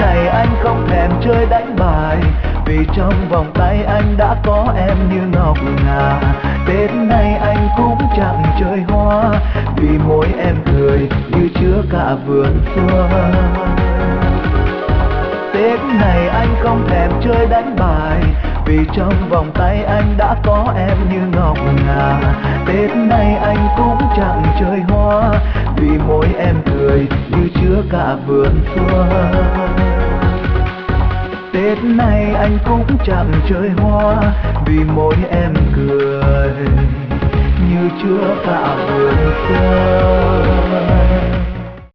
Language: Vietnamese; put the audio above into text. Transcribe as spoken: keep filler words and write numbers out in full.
này anh không thèm chơi đánh bài, vì trong vòng tay anh đã có em như ngọc ngà. Tết này anh cũng chẳng chơi hoa, vì môi em cười như chứa cả vườn xuân. Tết này anh không thèm chơi đánh bài, vì trong vòng tay anh đã có em như ngọc ngà. Tết này anh cũng chẳng chơi hoa, vì môi em cười như chứa cả vườn xuân. Tết này anh cũng chẳng chơi hoa, vì môi em cười như chứa cả vườn xuân.